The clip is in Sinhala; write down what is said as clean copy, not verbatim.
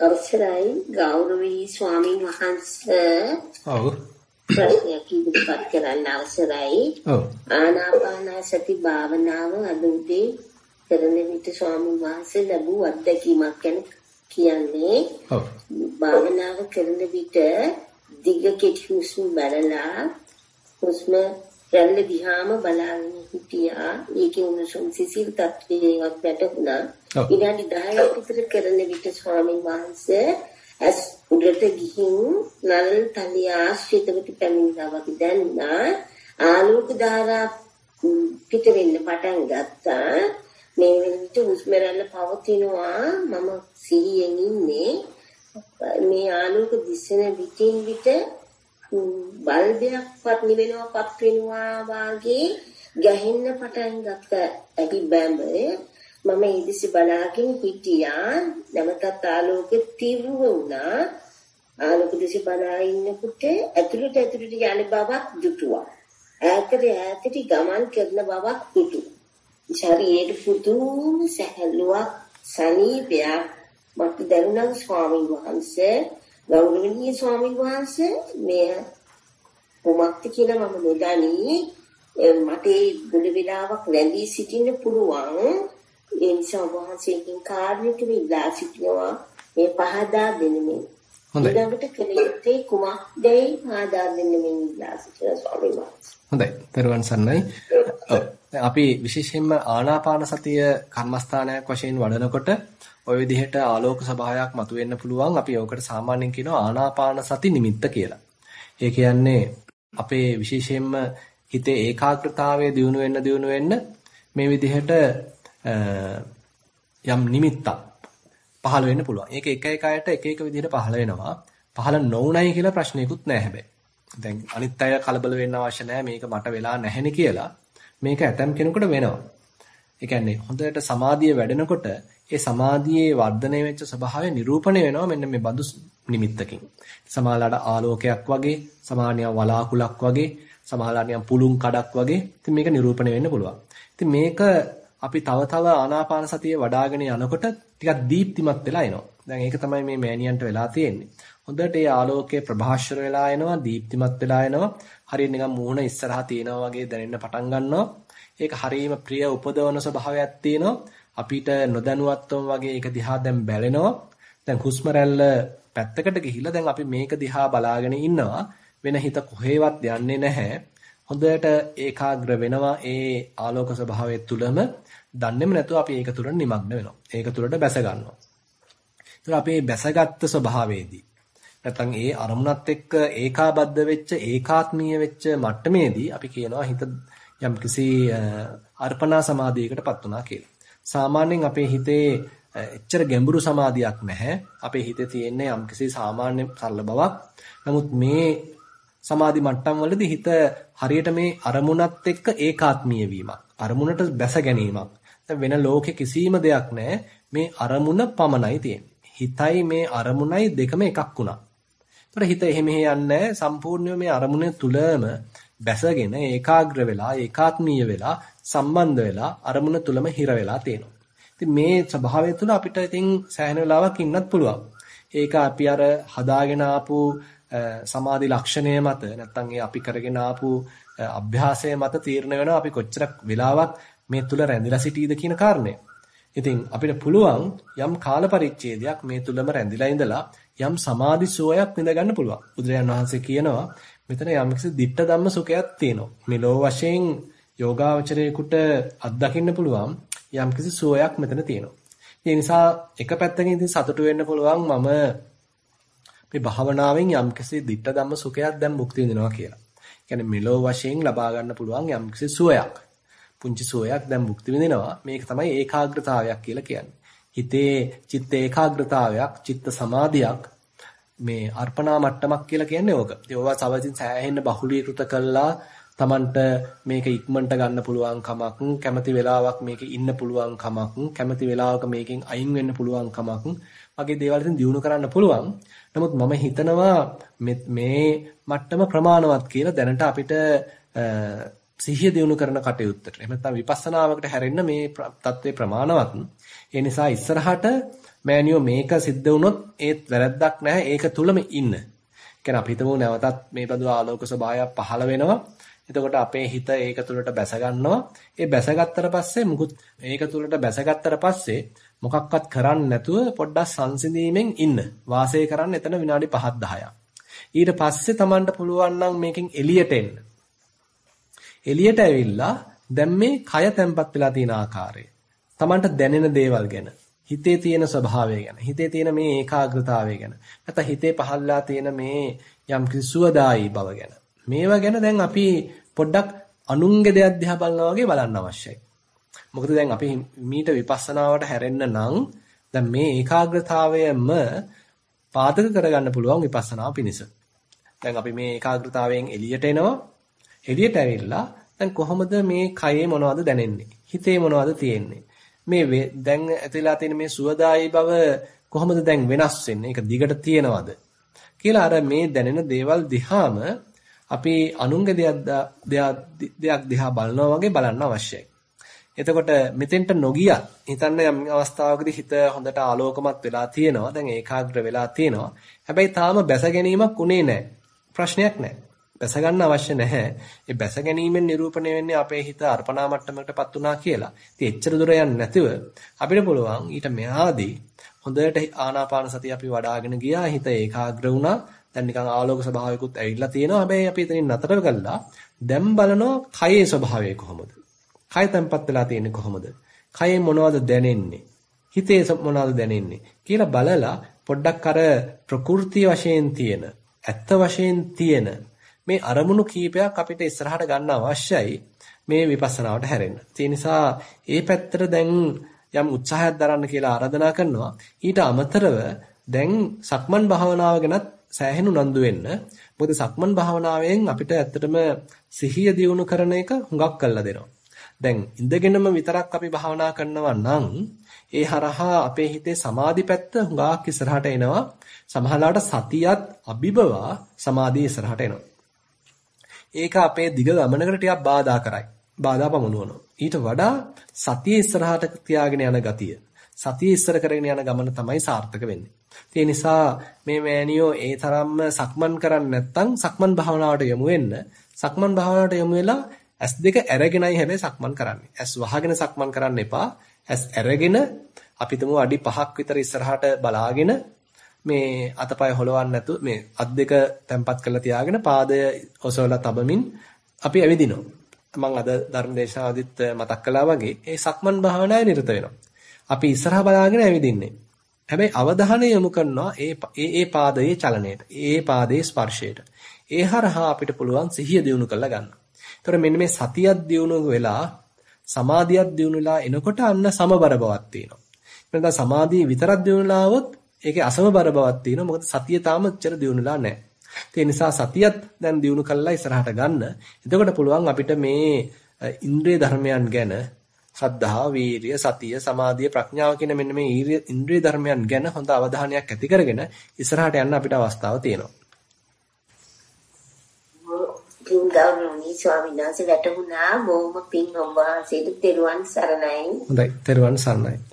අවසරයි ගෞරවනීය ස්වාමීන් වහන්සේ. ඔව්. ප්‍රශ්නයක් ඉදිරිපත් කරන්න අවසරයි. ඔව්. ආනාපානසති භාවනාව අද උදේ කරන විට ස්වාමීන් වහන්සේ ලැබූ අත්දැකීමක් ගැන කියන්නේ. ඔව්. භාවනාව කරන විට දිග කෙටි හුස්ම බලලා හුස්ම රැල්ල දිහාම බලාගෙන හිටියා. ඒකේ උණුසුම් සිසිල් තත්ත්වයක් වැටුණා. විනාඩි 10ක් විතර කරන විට ස්වාමීන් වහන්සේ ඇස් උඩට ගිහින් නළල් තලිය ආශ්‍රිතවට පැමිණිලා වගේ දැනුණා. ආලෝක ධාරා පිට වෙන්න පටන් ගත්තා. මේ විදිහට හුස්ම රැල්ල පවතිනවා. මම සිහියෙන් ඉන්නේ. මේ ආලෝක දිශන විටින් විට බල්බයක්වත් නිවෙනවපත් වෙනවා වාගේ ගැහෙන්න පටන් ගත්ත ඇති බැඹේ මම ඉදිසි බලාගෙන හිටියා. නැවතත් ආලෝකෙ තීව්‍ර වුණා. ආලෝක දිශ බලා ඉන්නකොට ඇතුළට යන බවක් දුටුවා. ඈතට ගමන් කරන බවක් දුටුවා. ශරීරයේ පුදුම සැහැල්ලුවක් සනීපයක් මට දැනුණා. ස්වාමීන් වහන්සේ, ගෞරවනීය ස්වාමීන් වහන්සේ, මේ කොමක්ද කියලා මම නොදනී. මට බුදු විලාවක් රැඳී සිටින්න පුළුවන්. ඒ නිසා වහන්සේගෙන් කාර්යයක් විලා සිටිනවා. මේ පහදා දෙන්නේ. හොඳයි. ඊළඟට කලියුත්තේ කුමක්දයි පහදා දෙන්නේ විලා සිටින ස්වාමීන් වහන්සේ. හොඳයි. දරුවන් සන්නයි. අපි විශේෂයෙන්ම ආනාපාන සතිය කර්මස්ථානයක් වශයෙන් වඩනකොට ওই විදිහට ආලෝක ස්වභාවයක් මතුවෙන්න පුළුවන්. අපි ඒකට සාමාන්‍යයෙන් කියනවා ආනාපාන සති නිමිත්ත කියලා. ඒ කියන්නේ අපේ විශේෂයෙන්ම හිතේ ඒකාග්‍රතාවය දියුණු වෙන්න මේ විදිහට යම් නිමිත්තක් පහළ වෙන්න පුළුවන්. ඒක එක එක අයට එක එක විදිහට පහළ වෙනවා. පහළ නොවුණයි කියලා ප්‍රශ්නයකුත් නැහැ හැබැයි. දැන් අනිත් අය කලබල වෙන්න අවශ්‍ය නැහැ. මේක මට වෙලා නැහෙනේ කියලා. මේක ඇතම් කෙනෙකුට වෙනවා. ඒ කියන්නේ හොඳට සමාධිය වැඩෙනකොට ඒ සමාධියේ වර්ධනය වෙච්ච ස්වභාවය නිරූපණය වෙනවා මෙන්න මේ බඳු නිමිත්තකින්. සමාලාට ආලෝකයක් වගේ, සමානිය වලාකුලක් වගේ, සමාලානිය පුළුන් කඩක් වගේ. ඉතින් මේක නිරූපණය වෙන්න පුළුවන්. ඉතින් මේක අපි තව ආනාපාන සතිය වඩ아가න යනකොට ටිකක් දීප්තිමත් වෙලා එනවා. දැන් ඒක තමයි මේ මෑනියන්ට වෙලා තියෙන්නේ. හොඳට ඒ ආලෝකයේ ප්‍රභාෂර වෙලා එනවා, දීප්තිමත් වෙලා එනවා. හරියට නිකන් මූණ ඉස්සරහා තියෙනවා වගේ දැනෙන්න පටන් ගන්නවා. ඒක හරීම ප්‍රිය උපදවන ස්වභාවයක් තියෙනවා. අපිට නොදැනුවත්වම වගේ ඒක දිහා දැන් බැලෙනවා. දැන් හුස්ම රැල්ල පැත්තකට ගිහිල්ලා දැන් අපි මේක දිහා බලාගෙන ඉන්නවා. වෙන හිත කොහෙවත් යන්නේ නැහැ. හොඳට ඒකාග්‍ර වෙනවා ඒ ආලෝක ස්වභාවය තුලම. දන්නේම නැතුව අපි ඒක තුල නිමග්න වෙනවා. ඒක තුලට බැස ගන්නවා. ඒතර අපේ බැසගත් ස්වභාවයේදී නැත්නම් ඒ අරමුණත් එක්ක ඒකාබද්ධ වෙච්ච ඒකාත්මීය වෙච්ච මට්ටමේදී අපි කියනවා හිත යම්කිසි අර්පණා සමාධියකටපත් වුණා කියලා. සාමාන්‍යයෙන් අපේ හිතේ එච්චර ගැඹුරු සමාධියක් නැහැ. අපේ හිතේ තියෙන්නේ යම්කිසි සාමාන්‍ය සරල බවක්. නමුත් මේ සමාධි මට්ටම් වලදී හිත හරියට මේ අරමුණත් එක්ක ඒකාත්මීය වීමක්. අරමුණට බැස ගැනීමක්. වෙන ලෝකේ කිසිම දෙයක් නැහැ. මේ අරමුණ පමණයි තියෙන්නේ. හිතයි මේ අරමුණයි දෙකම එකක් වුණා. ඒතර හිත එහෙම යන්නේ සම්පූර්ණයෙන්ම මේ අරමුණ තුලම බැසගෙන ඒකාග්‍ර වෙලා ඒකාත්මීය වෙලා සම්බන්ධ වෙලා අරමුණ තුලම හිර වෙලා තියෙනවා. ඉතින් මේ ස්වභාවය තුල අපිට ඉතින් සෑහෙන වෙලාවක් ඉන්නත් පුළුවන්. ඒක අපි අර හදාගෙන ආපු සමාධි ලක්ෂණය මත නැත්නම් ඒ අපි කරගෙන ආපු අභ්‍යාසය මත තීරණය වෙනවා අපි කොච්චර වෙලාවක් මේ තුල රැඳිලා සිටීද කියන කාරණය. ඉතින් අපිට පුළුවන් යම් කාල පරිච්ඡේදයක් මේ තුලම රැඳිලා ඉඳලා යම් සමාධි සෝයක් විඳ ගන්න පුළුවන්. බුදුරජාණන් වහන්සේ කියනවා මෙතන යම්කිසි දිට්ඨ ධම්ම සුඛයක් තියෙනවා. මෙලෝ වශයෙන් යෝගාවචරයේකට අත්දකින්න පුළුවන් යම්කිසි සෝයක් මෙතන තියෙනවා. ඒ නිසා එක පැත්තකින් ඉතින් සතුටු වෙන්න පුළුවන් මම මේ භාවනාවෙන් යම්කිසි දිට්ඨ ධම්ම සුඛයක් දැන් මුක්ති විඳිනවා කියලා. කියන්නේ මෙලෝ වශයෙන් ලබා ගන්න පුළුවන් යම්කිසි සුවයක්. පුංචි සුවයක් දැන් මුක්ති විඳිනවා. මේක තමයි ඒකාග්‍රතාවයක් කියලා කියන්නේ. හිතේ චිත්ත ඒකාග්‍රතාවයක්, චිත්ත සමාධියක් මේ අර්පණා මට්ටමක් කියලා කියන්නේ ඕක. ඉතින් ඕවා සවසින් සෑහෙන්න බහුලීකృత කළා Tamanට මේක ඉක්මනට ගන්න පුළුවන් කමක්, කැමති වෙලාවක් මේකේ ඉන්න පුළුවන් කමක්, කැමති වෙලාවක මේකෙන් අයින් වෙන්න පුළුවන් කමක් වගේ දේවල් ඉතින් දිනු කරන්න පුළුවන්. නමුත් මම හිතනවා මේ මට්ටම ප්‍රමාණවත් කියලා දැනට අපිට සිහිය දිනු කරන කටයුත්තට. එහෙම නැත්නම් විපස්සනාවකට හැරෙන්න මේ தત્ත්වේ ප්‍රමාණවත්. ඒ නිසා ඉස්සරහට මෑනියෝ මේක සිද්ධ වුණොත් ඒත් වැරද්දක් නැහැ. ඒක තුලම ඉන්න. කියන්නේ අපි හිතමු නැවතත් මේ බඳු ආලෝක ස්වභාවයක් පහළ වෙනවා. එතකොට අපේ හිත ඒක තුලට බැස ගන්නවා. ඒ බැසගත්තට පස්සේ මුකුත් ඒක තුලට බැසගත්තට පස්සේ මොකක්වත් කරන්නේ නැතුව පොඩ්ඩක් සංසිඳීමෙන් ඉන්න. වාසය කරන්න එතන විනාඩි 5ක් 10ක්. ඊට පස්සේ Tamanට පුළුවන් නම් මේකෙන් එළියට එන්න. එළියට ඇවිල්ලා දැන් මේ කය තැම්පත් වෙලා තියෙන ආකාරය. Tamanට දැනෙන දේවල් ගැන, හිතේ තියෙන ස්වභාවය ගැන, හිතේ තියෙන මේ ඒකාග්‍රතාවය ගැන, නැත්නම් හිතේ පහළලා තියෙන මේ යම් කිසි සුවදායි බව ගැන. මේවා ගැන දැන් අපි පොඩ්ඩක් අනුන්ගේ දෙයක් දිහා බලනවා වගේ බලන්න අවශ්‍යයි. මොකද දැන් අපි මීට විපස්සනාවට හැරෙන්න නම් දැන් මේ ඒකාග්‍රතාවයම පාදක කරගන්න පුළුවන් විපස්සනාව පිණිස. දැන් අපි මේ ඒකාග්‍රතාවයෙන් එළියට එනවා. එළියට ඇවිල්ලා දැන් කොහොමද මේ කයේ මොනවද දැනෙන්නේ? හිතේ මොනවද තියෙන්නේ? මේ දැන් ඇතිලා තියෙන මේ සුවදායි බව කොහොමද දැන් වෙනස් වෙන්නේ? ඒක දිගට තියෙනවද? කියලා අර මේ දැනෙන දේවල් දිහාම අපි අනුන්ගේ දෙයක් දිහා බලනවා වගේ බලන්න අවශ්‍යයි. එතකොට මෙතෙන්ට නොගියත් හිතන්න යම් අවස්ථාවකදී හිත හොඳට ආලෝකමත් වෙලා තියෙනවා. දැන් ඒකාග්‍ර වෙලා තියෙනවා. හැබැයි තාම බැස ගැනීමක් උනේ නැහැ. ප්‍රශ්නයක් නැහැ. බැස ගන්න අවශ්‍ය නැහැ. ඒ බැස ගැනීමෙන් නිරූපණය වෙන්නේ අපේ හිත අර්පණා මට්ටමකටපත් උනා කියලා. ඉතින් එච්චර දුර යන්නේ නැතිව අපිට පුළුවන් ඊට මෙහාදී හොඳට ආනාපාන සතිය අපි වඩ아가ගෙන ගියා. හිත ඒකාග්‍ර වුණා. දැන් නිකන් ආලෝක ස්වභාවයකුත් ඇවිල්ලා තියෙනවා. හැබැයි අපි එතනින් නතර කළා. දැන් බලනවා කයේ ස්වභාවය කොහොමද? කය තැම්පත් වෙලා තියෙන්නේ කොහොමද? කයේ මොනවද දැනෙන්නේ? හිතේ මොනවද දැනෙන්නේ? කියලා බලලා පොඩ්ඩක් අර ප්‍රകൃති වශයෙන් තියෙන, ඇත්ත වශයෙන් තියෙන මේ අරමුණු කීපයක් අපිට ඉස්සරහට ගන්න අවශ්‍යයි මේ විපස්සනාවට හැරෙන්න. ඒ නිසා ඒ පැත්තට දැන් යම් උත්සාහයක් දරන්න කියලා ආරාධනා කරනවා. ඊට අමතරව දැන් සක්මන් භාවනාව ගැනත් සෑහෙන උනන්දු වෙන්න. මොකද සක්මන් භාවනාවෙන් අපිට ඇත්තටම සිහිය දියුණු කරන එක හුඟක් කරලා දෙනවා. දැන් ඉඳගෙනම විතරක් අපි භාවනා කරනවා නම් ඒ හරහා අපේ හිතේ සමාධි පැත්ත හුඟක් ඉස්සරහට එනවා. සමහරවිට සතියත් අභිබවා සමාධිය ඉස්සරහට එනවා. ඒක අපේ දිග ගමනකට ටිකක් බාධා කරයි. බාධා පමුණුවනවා. ඊට වඩා සතිය ඉස්සරහට තියාගෙන යන ගතිය. සතිය ඉස්සර කරගෙන යන ගමන තමයි සාර්ථක වෙන්නේ. ඒ නිසා මේ මෑනියෝ ඒ තරම්ම සක්මන් කරන්නේ නැත්නම් සක්මන් භාවනාවට යමු වෙන්න. සක්මන් භාවනාවට යමු වෙලා S2 අරගෙනයි හැබැයි සක්මන් කරන්නේ. S වහගෙන සක්මන් කරන්න එපා. S අරගෙන අපි තුමු අඩි 5ක් විතර ඉස්සරහට බලාගෙන මේ අතපය හොලවන්න නැතු මේ අත් දෙක තැම්පත් කරලා තියාගෙන පාදය ඔසවලා තබමින් අපි ඇවිදිනවා. මම අද ධර්මදේශනාවදිත් මතක් කළා වගේ ඒ සක්මන් භාවනාවේ නිරත වෙනවා. අපි ඉස්සරහා බලාගෙන ඇවිදින්නේ. හැබැයි අවධානය යොමු කරනවා ඒ පාදයේ චලනයට, ඒ පාදයේ ස්පර්ශයට. ඒ හරහා අපිට පුළුවන් සිහිය දියුණු කරලා ගන්න. ඒතර මෙන්න මේ සතියක් දියුණු වෙලා සමාධියක් දියුණු වෙලා එනකොට අන්න සමබර බවක් තියෙනවා. එහෙනම් සමාධිය විතරක් දියුණුලා આવොත් ඒකේ අසමබර බවක් තියෙනවා. මොකද සතිය තාම එච්චර දියුණුලා නැහැ. ඒ නිසා සතියත් දැන් දියුණු කරලා ඉස්සරහට ගන්න. එතකොට පුළුවන් අපිට මේ ඉන්ද්‍රිය ධර්මයන් ගැන ශ්‍රද්ධා, වීරිය, සතිය, සමාධිය, ප්‍රඥාව කියන මෙන්න මේ ඉන්ද්‍රිය ධර්මයන් ගැන හොඳ අවධානයක් ඇති කරගෙන ඉස්සරහට යන්න අපිට අවස්ථාව තියෙනවා. ගෞරවනීය ස්වාමීන් වහන්සේ වැටුණා බොහොම පින් ඔබ වහන්සේට තෙරුවන් සරණයි. හොඳයි, තෙරුවන් සරණයි.